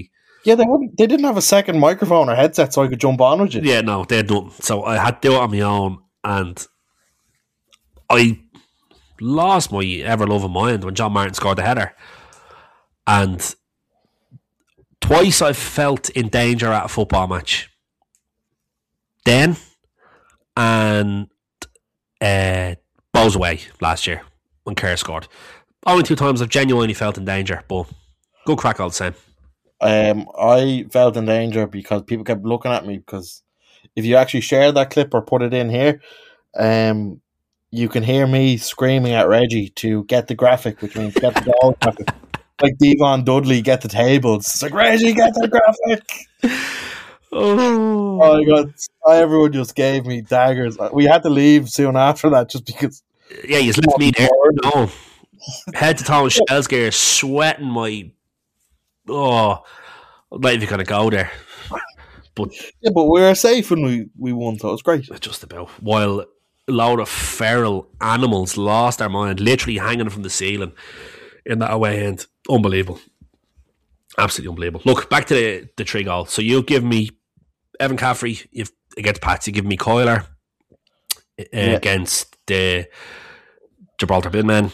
Yeah, they wouldn't. They didn't have a second microphone or headset, so I could jump on with you. Yeah, no, they had nothing. So I had to do it on my own, and I lost my ever loving mind when John Martin scored the header. And twice I've felt in danger at a football match. Then and uh, Bows away last year when Kerr scored. Only two times I've genuinely felt in danger, but good crack all the same. Um, I felt in danger because people kept looking at me, because if you actually share that clip or put it in here, um, you can hear me screaming at Reggie to get the graphic, which means get the goal graphic. Like Devon Dudley, get the tables. It's like, Reggie, get the graphic. Oh. Oh my God. Everyone just gave me daggers. We had to leave soon after that just because. Yeah, you left me there. No. Head to toe in Shell's gear, sweating my. Oh, I'm not even going to go there. But yeah, but we were safe when we, we won, so it was great. Just about. While a load of feral animals lost their mind, literally hanging from the ceiling in that away end. Unbelievable. Absolutely unbelievable. Look, back to the, the three goal. So you give me Evan Caffrey if against Pats, you give me Coiler uh, yeah. against the Gibraltar Bidman.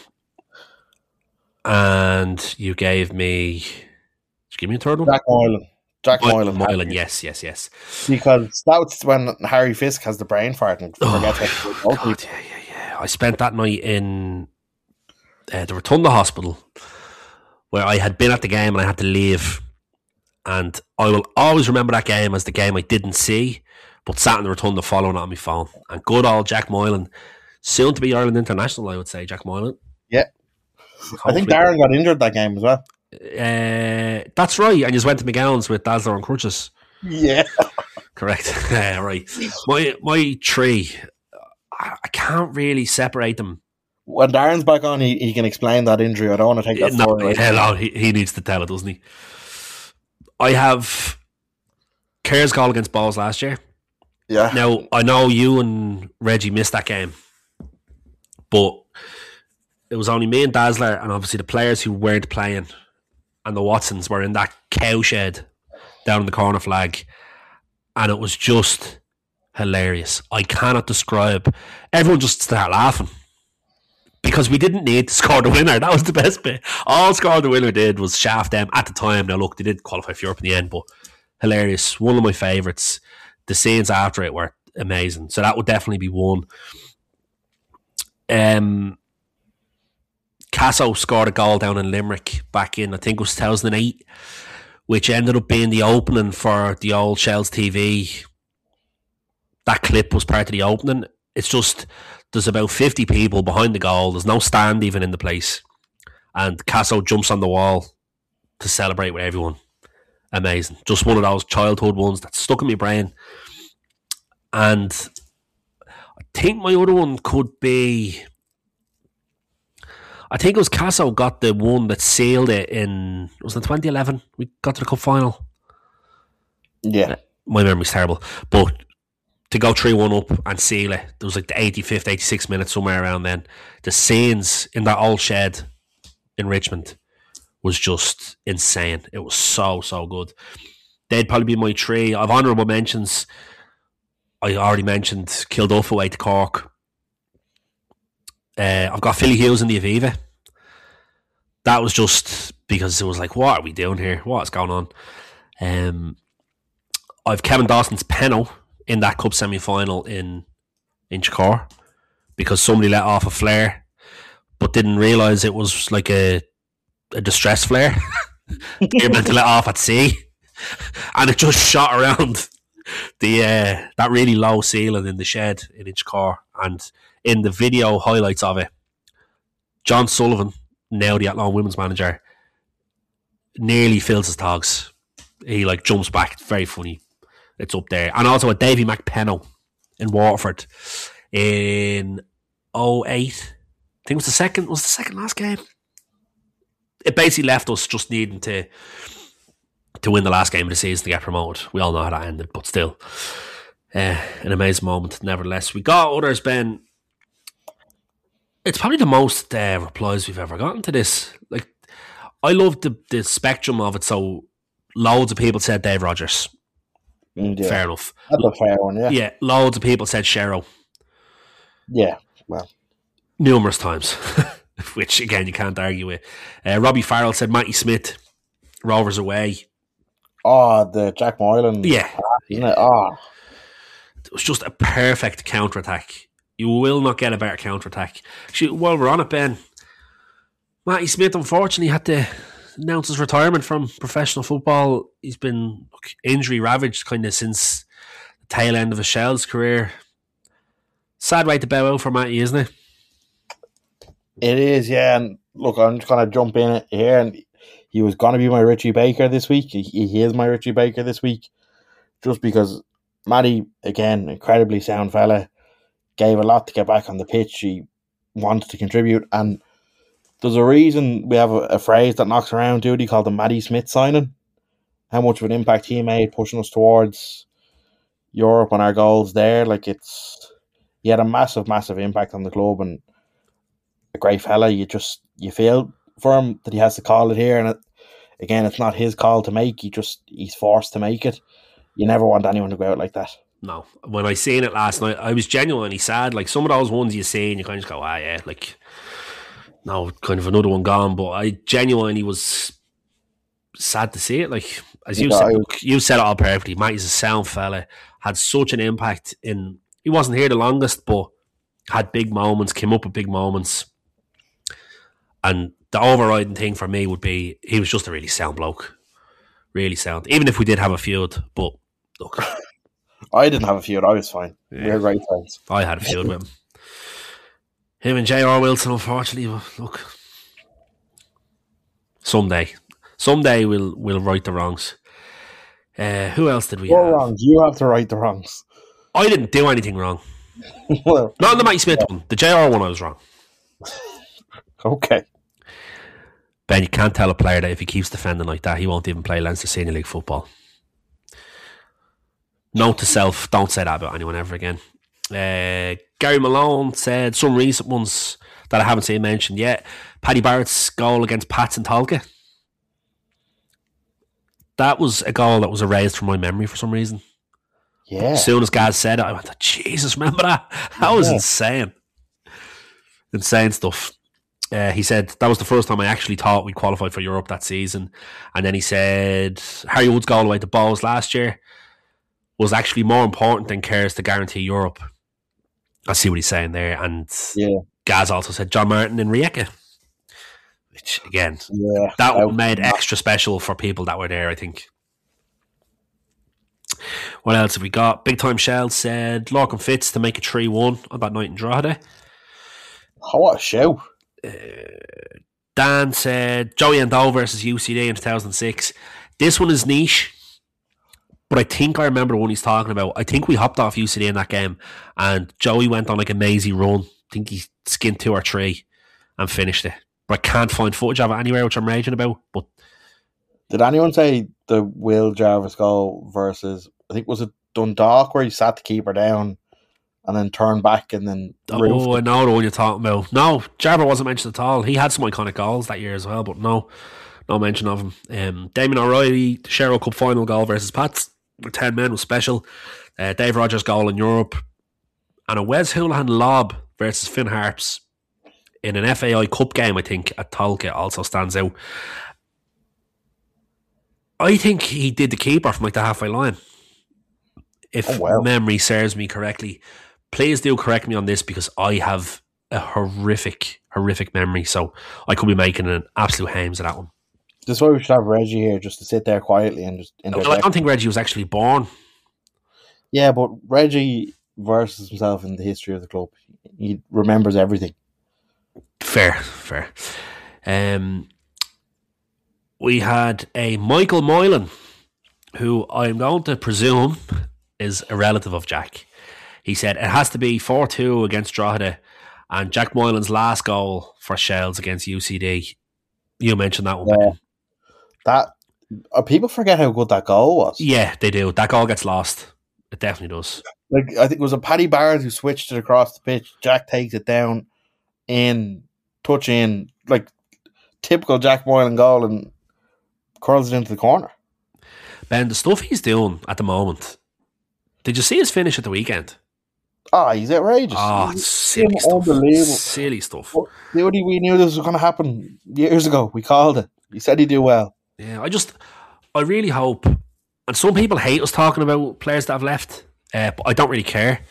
And you gave me... Did you give me a third one? Jack Moylan. Jack Moylan. Moylan, yes, yes, yes. Because that's when Harry Fisk has the brain fart and forgets oh, how to God, yeah, yeah, yeah. I spent that night in uh, the Rotunda Hospital where I had been at the game and I had to leave. And I will always remember that game as the game I didn't see, but sat in the Rotunda following it on my phone. And good old Jack Moylan, soon to be Ireland international, I would say, Jack Moylan. Yeah. Hopefully. I think Darren got injured that game as well. Uh, that's right, and you went to McGowan's with Dazzler and crutches. Yeah, correct. Yeah, right. My my three, I, I can't really separate them. When Darren's back on, he, he can explain that injury. I don't want to take that no, forward. Hell no, he, he needs to tell it, doesn't he? I have Kerr's goal against Balls last year. Yeah. Now I know you and Reggie missed that game, but it was only me and Dazzler, and obviously the players who weren't playing. And the Watsons were in that cowshed down in the corner flag, and it was just hilarious. I cannot describe. Everyone just started laughing because we didn't need to score the winner. That was the best bit. All score the winner did was shaft them at the time. Now look, they did qualify for Europe in the end, but hilarious. One of my favourites. The scenes after it were amazing. So that would definitely be one. Um. Casso scored a goal down in Limerick back in, I think it was two thousand eight, which ended up being the opening for the old Shells T V. That clip was part of the opening. It's just, there's about fifty people behind the goal. There's no stand even in the place. And Casso jumps on the wall to celebrate with everyone. Amazing. Just one of those childhood ones that stuck in my brain. And I think my other one could be... I think it was Casso got the one that sealed it in, was it twenty eleven? We got to the cup final. Yeah. My memory's terrible. But to go three one up and seal it, there was like the eighty-fifth, eighty-sixth minute, somewhere around then. The scenes in that old shed in Richmond was just insane. It was so, so good. They'd probably be my three. I've honourable mentions. I already mentioned Kilduff away to Cork. Uh, I've got Philly Hughes in the Aviva. That was just because it was like, what are we doing here? What's going on? Um, I've Kevin Dawson's penno in that cup semi-final in Inchicore because somebody let off a flare but didn't realise it was like a, a distress flare. You're meant to let off at sea. And it just shot around the uh, that really low ceiling in the shed in Inchicore. And in the video highlights of it, John Sullivan, now the Athlone women's manager, nearly fills his togs. He like jumps back. It's very funny. It's up there. And also a Davy McPenno in Waterford in oh eight. I think it was the second was the second last game. It basically left us just needing to to win the last game of the season to get promoted. We all know how that ended, but still uh, an amazing moment nevertheless. We got others, Ben. It's probably the most uh, replies we've ever gotten to this. Like, I love the, the spectrum of it. So loads of people said Dave Rogers. Mm, yeah. Fair enough. That's a fair one, yeah. Yeah, loads of people said Sherrow. Yeah, well. Numerous times, which, again, you can't argue with. Uh, Robbie Farrell said Matty Smith, Rovers away. Oh, the Jack Moylan. Yeah. Isn't it? Oh. It was just a perfect counter-attack. You will not get a better counter-attack. Actually, while we're on it, Ben, Matty Smith, unfortunately, had to announce his retirement from professional football. He's been injury-ravaged kind of since the tail end of his Shells career. Sad way to bow out for Matty, isn't it? It is, yeah. And look, I'm just going to jump in it here. And he was going to be my Richie Baker this week. He, he is my Richie Baker this week. Just because Matty, again, incredibly sound fella. Gave a lot to get back on the pitch. He wanted to contribute, and there's a reason we have a, a phrase that knocks around, dude. He called the Matty Smith signing. How much of an impact he made, pushing us towards Europe and our goals there. Like it's, he had a massive, massive impact on the club, and a great fella. You just you feel for him that he has to call it here, and it, again, it's not his call to make. He just he's forced to make it. You never want anyone to go out like that. No. When I seen it last night, I was genuinely sad. Like, some of those ones you see and you kind of just go, ah, yeah, like, no, kind of another one gone. But I genuinely was sad to see it. Like, as you yeah, said, I, look, you said it all perfectly. Matty's a sound fella, had such an impact in, he wasn't here the longest, but had big moments, came up with big moments. And the overriding thing for me would be, he was just a really sound bloke. Really sound. Even if we did have a feud, but look. I didn't have a feud. I was fine. Yeah. We were great friends. I had a feud with him. Him and J R Wilson, unfortunately, look. Someday. Someday we'll we'll right the wrongs. Uh, who else did we You're have? wrong. You have to right the wrongs. I didn't do anything wrong. Well, Not in the Matty Smith one. The J R one I was wrong. okay. Ben, you can't tell a player that if he keeps defending like that, he won't even play Leinster Senior League football. Note to self, don't say that about anyone ever again. Uh, Gary Malone said some recent ones that I haven't seen mentioned yet. Paddy Barrett's goal against Pats and Tolka. That was a goal that was erased from my memory for some reason. Yeah. As soon as Gaz said it, I went, Jesus, remember that? That was Yeah. insane. Insane stuff. Uh, he said that was the first time I actually thought we qualified for Europe that season. And then he said Harry Wood's goal away to Bows last year was actually more important than Kerr's to guarantee Europe. I see what he's saying there. And Yeah. Gaz also said John Martin and Rijeka. Which, again, Yeah. that I- one made extra special for people that were there, I think. What else have we got? Big Time Shell said Lorcan Fitz to make it three one on that night in Drogheda. Oh, what a show. Dan said Joey Endo versus U C D in two thousand six. This one is niche, but I think I remember the one he's talking about. I think we hopped off U C D in that game, and Joey went on like a mazy run. I think he skinned two or three and finished it. But I can't find footage of it anywhere, which I'm raging about. But Did anyone say the Will Jarvis goal versus, I think, was it Dundalk where he sat the keeper down and then turned back and then roofed oh, I it? know the one you're talking about. No, Jarver wasn't mentioned at all. He had some iconic goals that year as well, but no, no mention of him. Um, Damien O'Reilly, the Sherrow Cup final goal versus Pats with ten men was special. Uh, Dave Rogers' goal in Europe, and a Wes Houlihan lob versus Finn Harps in an F A I Cup game, I think, at Tolka also stands out. I think he did the keeper from like the halfway line, if Oh, wow. memory serves me correctly. Please do correct me on this because I have a horrific, horrific memory. So I could be making an absolute hames of that one. This is why we should have Reggie here just to sit there quietly and just Well, I interject. don't think Reggie was actually born. Yeah, but Reggie versus himself in the history of the club. He remembers everything. Fair, fair. Um, we had a Michael Moylan, who I'm going to presume is a relative of Jack. He said it has to be four two against Drogheda, and Jack Moylan's last goal for Shells against U C D. You mentioned that one. Yeah. Ben. That uh, people forget how good that goal was. Yeah, they do. That goal gets lost. It definitely does. Like I think it was a Paddy Barrett who switched it across the pitch. Jack takes it down in, touch in, like typical Jack Moylan goal and curls it into the corner. Ben, the stuff he's doing at the moment. Did you see his finish at the weekend? Ah, he's outrageous. Oh, he's it's silly stuff. Unbelievable. Silly stuff. Dude, we knew this was going to happen years ago. We called it. He said he'd do well. Yeah, I just, I really hope, and some people hate us talking about players that have left, uh, but I don't really care.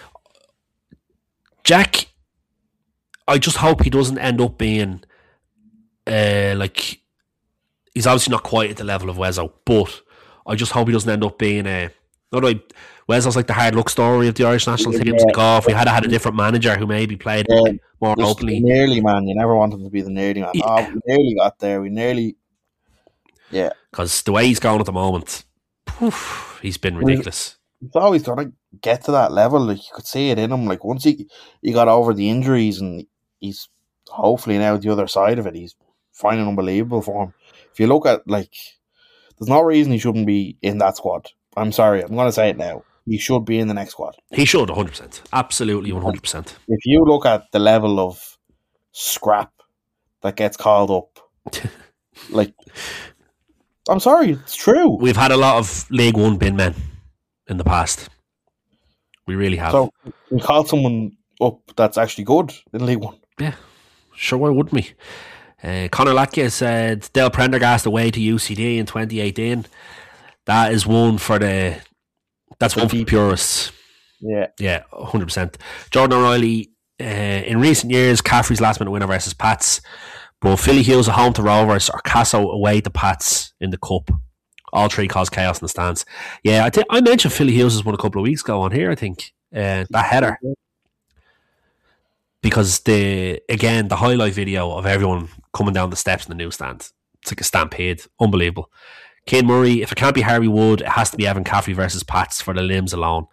Jack, I just hope he doesn't end up being, uh, like, he's obviously not quite at the level of Wezzo, but I just hope he doesn't end up being a, not like, Wezzo's like the hard luck story of the Irish national team. Yeah. Like, oh, if we had had a different manager who maybe played Yeah. more Just openly. Nearly, man. You never wanted to be the nearly man. Yeah. Oh, we nearly got there. We nearly, yeah. Because the way he's going at the moment, poof, he's been ridiculous. He's always going to get to that level. Like, you could see it in him. Like, once he, he got over the injuries and he's hopefully now the other side of it, he's finding unbelievable form. If you look at, like, there's no reason he shouldn't be in that squad. I'm sorry. I'm going to say it now. He should be in the next squad. He should, one hundred percent. Absolutely, one hundred percent. If you look at the level of scrap that gets called up, like, I'm sorry, it's true. We've had a lot of League One bin men in the past. We really have. So, we call someone up that's actually good in League One. Yeah, sure, why wouldn't we? Uh, Conor Latka said Dale Prendergast away to U C D in twenty eighteen. That is one for the... That's one for the purists. Yeah. Yeah, one hundred percent. Jordan O'Reilly, uh, in recent years, Caffrey's last minute winner versus Pats. But Philly Hughes at home to Rovers or Casso away to Pats in the Cup. All three cause chaos in the stands. Yeah, I think I mentioned Philly Hughes' one a couple of weeks ago on here, I think. Uh, that header. Because, the again, the highlight video of everyone coming down the steps in the newsstand. It's like a stampede. Unbelievable. Kane Murray, if it can't be Harry Wood, it has to be Evan Caffrey versus Pats for the limbs alone.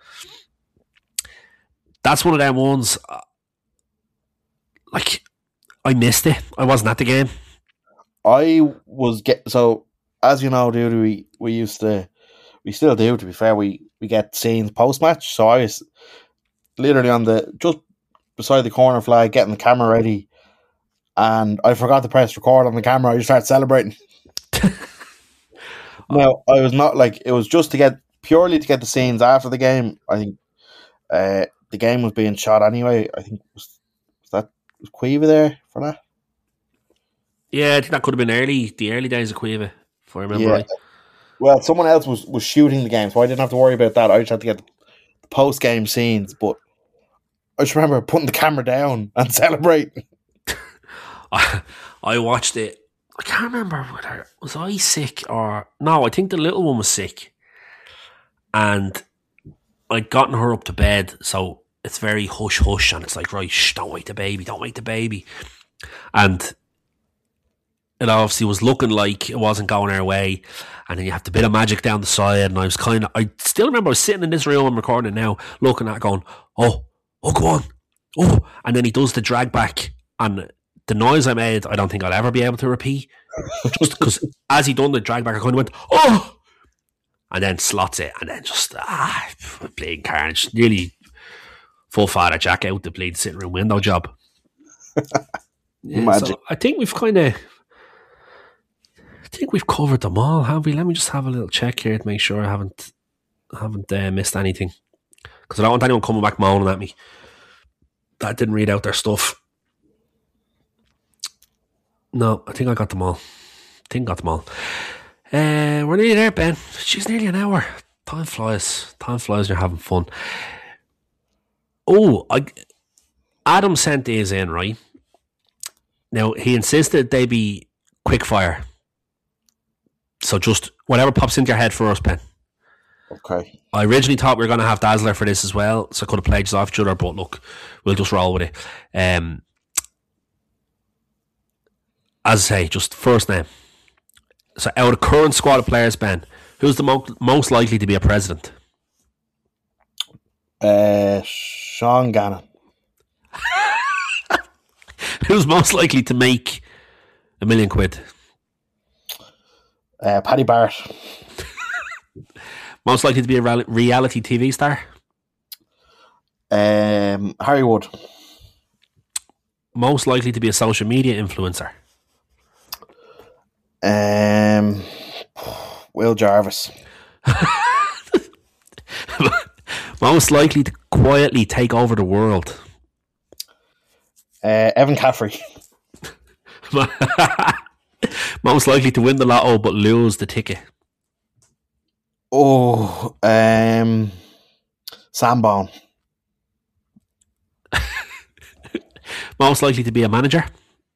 That's one of them ones. Uh, like, I missed it. I wasn't at the game. I was get so as you know, dude. We we used to, we still do. To be fair, we we get scenes post match. So I was literally on the just beside the corner flag, getting the camera ready, and I forgot to press record on the camera. I just started celebrating. No, I was not like it was just to get purely to get the scenes after the game. I think uh, the game was being shot anyway. I think was, was that was Quiva there for that? Yeah, I think that could have been early, the early days of Quiva, if I remember Yeah. right. Well, someone else was, was shooting the game, so I didn't have to worry about that. I just had to get the post game scenes. But I just remember putting the camera down and celebrating. I, I watched it. I can't remember whether was I sick or no. I think the little one was sick, and I'd gotten her up to bed, so it's very hush hush, and it's like, right, shh, don't wake the baby, don't wake the baby, and it obviously was looking like it wasn't going our way, and then you have the bit of magic down the side, and I was kind of, I still remember I was sitting in this room, I'm recording it now, looking at it going, oh, oh, go on, oh, and then he does the drag back, and the noise I made, I don't think I'll ever be able to repeat. Just because as he done the drag back, I kind of went, oh! And then slots it, and then just, ah, bleeding carnage. Nearly full father Jack out the bleed sitting room window job. Yeah, so I think we've kind of, I think we've covered them all, have we? Let me just have a little check here to make sure I haven't, haven't uh, missed anything. Because I don't want anyone coming back moaning at me that didn't read out their stuff. No, I think I got them all. I think I got them all. Uh, we're nearly there, Ben. She's nearly an hour. Time flies. Time flies when you're having fun. Oh, I, Adam sent these in, right? Now, he insisted they be quick fire. So just whatever pops into your head first, Ben. Okay. I originally thought we were going to have Dazzler for this as well, so I could have played off each other, but look, we'll just roll with it. Um, As I say, just first name. So out of the current squad of players, Ben, who's the mo- most likely to be a president? Uh, Sean Gannon. Who's most likely to make a million quid? Uh, Paddy Barrett. Most likely to be a re- reality T V star? Um, Harry Wood. Most likely to be a social media influencer? Um, Will Jarvis. Most likely to quietly take over the world. Uh, Evan Caffrey. Most likely to win the lotto but lose the ticket. Oh, um, Sam Bone. Most likely to be a manager.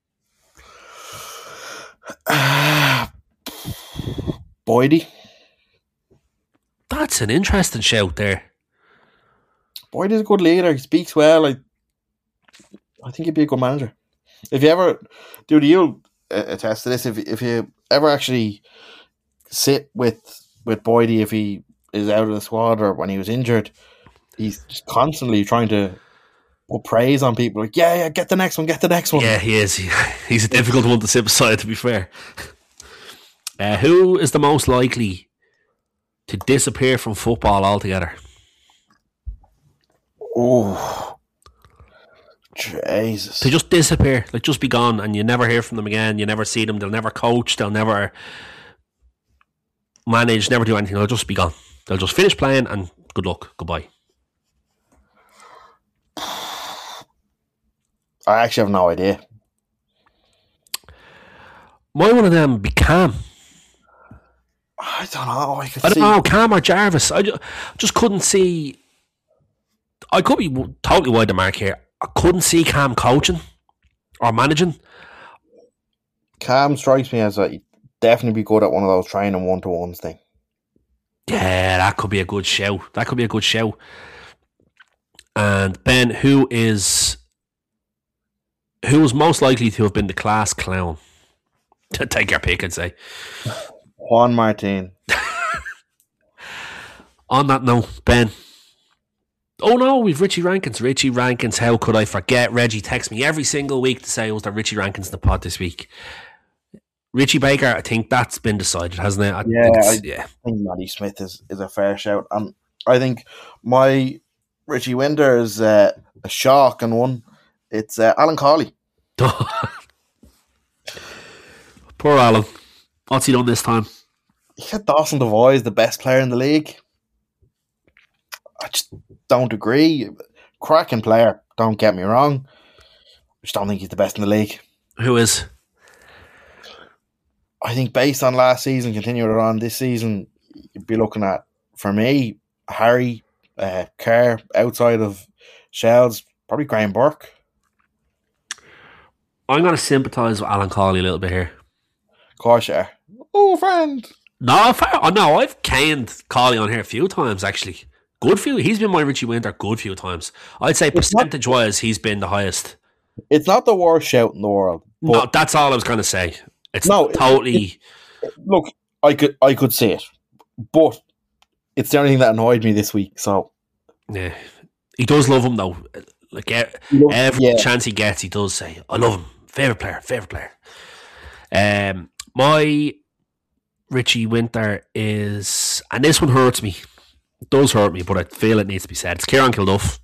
Uh, Boydie. That's an interesting shout there. Boydie's a good leader. He speaks well. I, I think he'd be a good manager. If you ever, dude, you'll attest to this. If if you ever actually sit with with Boydie, if he is out of the squad or when he was injured, he's just constantly trying to put praise on people. Like, yeah, yeah, get the next one, get the next one. Yeah, he is. He, he's a difficult one to sit beside, to be fair. Uh, who is the most likely to disappear from football altogether? Oh, Jesus. To just disappear, like just be gone, and you never hear from them again. You never see them. They'll never coach. They'll never manage, never do anything. They'll just be gone. They'll just finish playing and good luck, goodbye. I actually have no idea. Might one of them be Cam? I don't know. I, could I don't see. know, Cam or Jarvis. I just, just couldn't see. I could be totally wide the mark here. I couldn't see Cam coaching or managing. Cam strikes me as a he'd definitely be good at one of those training one to ones thing. Yeah, that could be a good show. That could be a good show. And Ben, who is who is most likely to have been the class clown? Take your pick and say. Juan Martin. On that note, Ben. Oh no, we've Richie Rankins. Richie Rankins, how could I forget? Reggie texts me every single week to say, was there Richie Rankins in the pod this week? Richie Baker, I think that's been decided, hasn't it? I yeah, think I yeah. think Matty Smith is, is a fair shout. And I think my Richie Winter is uh, a shock and one. It's uh, Alan Cawley. Poor Alan. What's he done this time? He had Dawson Devoy, the best player in the league. I just don't agree. Cracking player, don't get me wrong. I just don't think he's the best in the league. Who is? I think based on last season, continuing it on this season, you'd be looking at, for me, Harry, uh, Kerr, outside of Shells, probably Graham Burke. I'm going to sympathise with Alan Cawley a little bit here. Of course you are. Oh, friend. No, fair. Oh, no, I've caned Cawley on here a few times, actually. Good few. He's been my Richie Winter good few times. I'd say percentage-wise, he's been the highest. It's not the worst shout in the world. No, that's all I was going to say. It's no, totally... It, it, look, I could I could say it, but it's the only thing that annoyed me this week, so... Yeah. He does love him, though. Like, Look, every yeah. chance he gets, he does say, I love him. Favourite player, favourite player. Um, my Richie Winter is... And this one hurts me. It does hurt me, but I feel it needs to be said. It's Kieran Kilduff.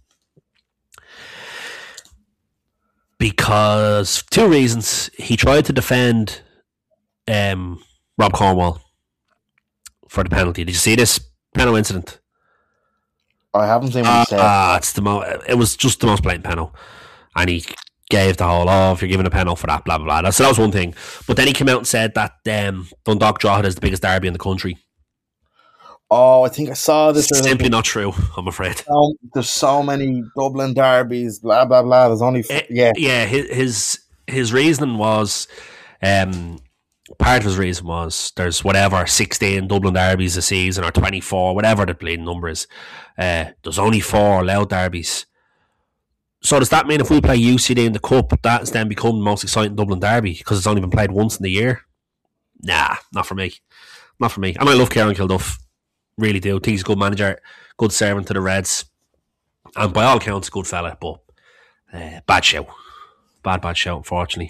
Because two reasons. He tried to defend um, Rob Cornwall for the penalty. Did you see this penalty incident? I haven't seen what uh, he said. Uh, it's the mo- it was just the most blatant penalty. And he gave the whole, oh, if you're giving a penalty for that, blah, blah, blah. So that was one thing. But then he came out and said that um, Dundalk Drogheda is the biggest derby in the country. Oh, I think I saw this. It's simply not true, I'm afraid. Um, there's so many Dublin derbies, blah, blah, blah. There's only... F- it, yeah. Yeah, his his reasoning was... Um, part of his reason was there's whatever, sixteen Dublin derbies a season or twenty-four, whatever the bleeding number is. Uh, there's only four allowed derbies. So does that mean if we play U C D in the Cup, that's then become the most exciting Dublin derby because it's only been played once in the year? Nah, not for me. Not for me. And I love Kieran Kilduff. Really do. Think he's a good manager, good servant to the Reds. And by all accounts, a good fella, but uh, bad show. Bad, bad show, unfortunately.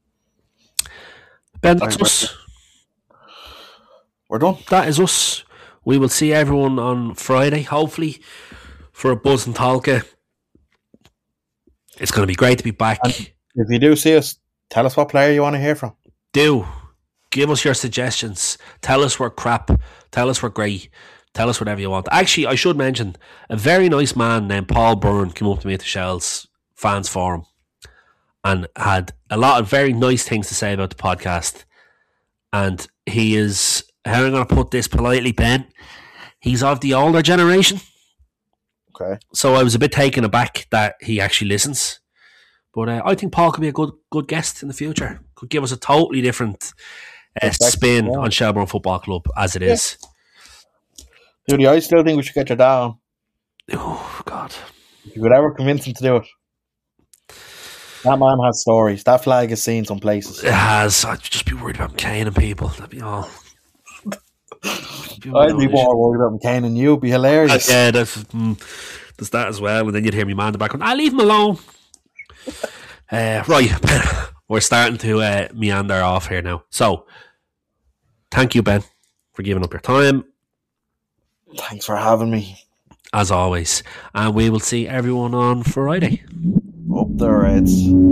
Ben, that's us. We're done. That is us. We will see everyone on Friday, hopefully, for a Buzz and Talca. It's going to be great to be back. And if you do see us, tell us what player you want to hear from. Do. Give us your suggestions. Tell us we're crap. Tell us we're great. Tell us whatever you want. Actually, I should mention, a very nice man named Paul Byrne came up to me at the Shells fans forum and had a lot of very nice things to say about the podcast. And he is, how am I going to put this politely, Ben? He's of the older generation. Okay. So I was a bit taken aback that he actually listens. But uh, I think Paul could be a good good guest in the future. Could give us a totally different uh, spin yeah. on Shelbourne Football Club as it yeah. is. Dude, I still think we should get your dad on. Oh, God. If you could ever convince him to do it. That man has stories. That flag has seen some places. It has. I'd just be worried about caning people. That'd be all. Be I'd be more worried about caning you. It'd be hilarious. Uh, yeah, that's, mm, there's that as well. And then you'd hear me man in the background. I'll leave him alone. uh, right. We're starting to uh, meander off here now. So, thank you, Ben, for giving up your time. Thanks for having me. As always. And we will see everyone on Friday. Up the Reds.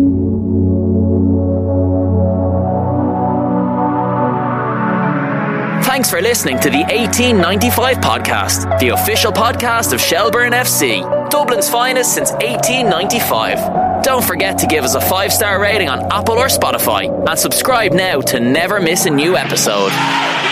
Thanks for listening to the eighteen ninety-five podcast, the official podcast of Shelbourne F C, Dublin's finest since eighteen ninety-five. Don't forget to give us a five-star rating on Apple or Spotify and subscribe now to never miss a new episode.